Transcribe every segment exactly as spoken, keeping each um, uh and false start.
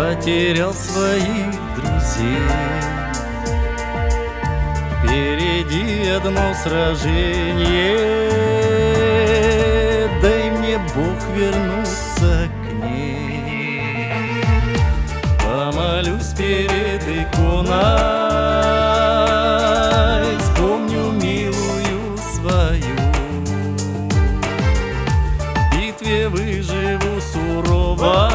потерял своих друзей. Впереди одно сражение, дай мне Бог вернуться к ней. Помолюсь перед иконой, вспомню милую свою. В битве выживу сурово,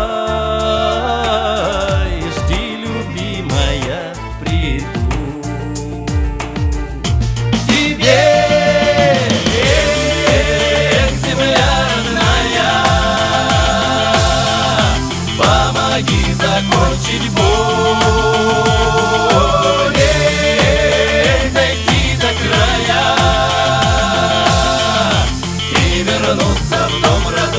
и жди, любимая, приду к тебе. Эх, земля родная, помоги закончить боль, эх, дойти до края и вернуться в дом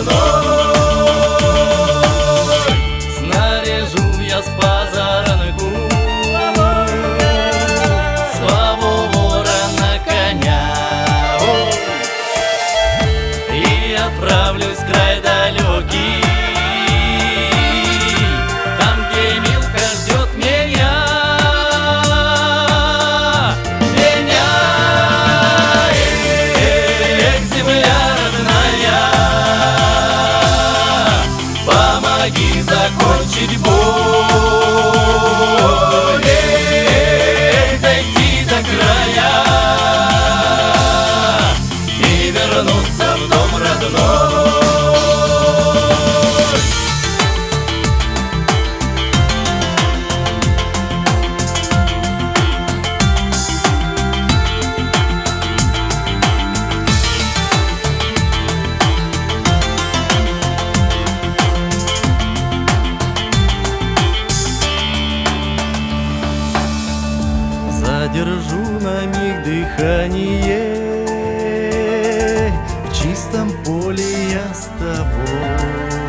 родной. Снаряжу я с позаранку славу ворона коня и отправлюсь в край далекий, там, где Милка ждет меня. Меня, эх, земля родная, помоги закончить боль, эх, дойти до края и вернуться в дом родной. Задержу на миг дыхание, в чистом поле я с тобой.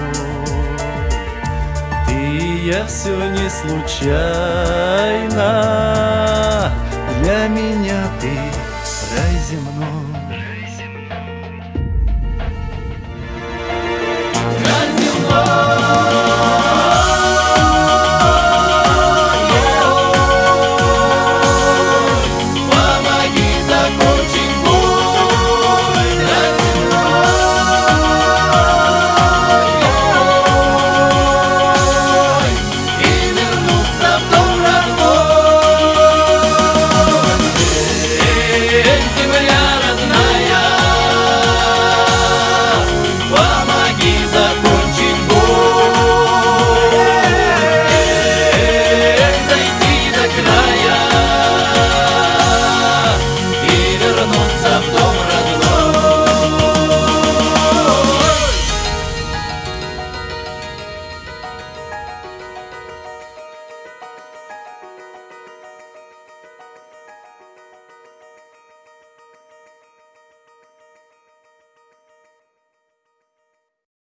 Ты и я все не случайно, для меня ты рай земной.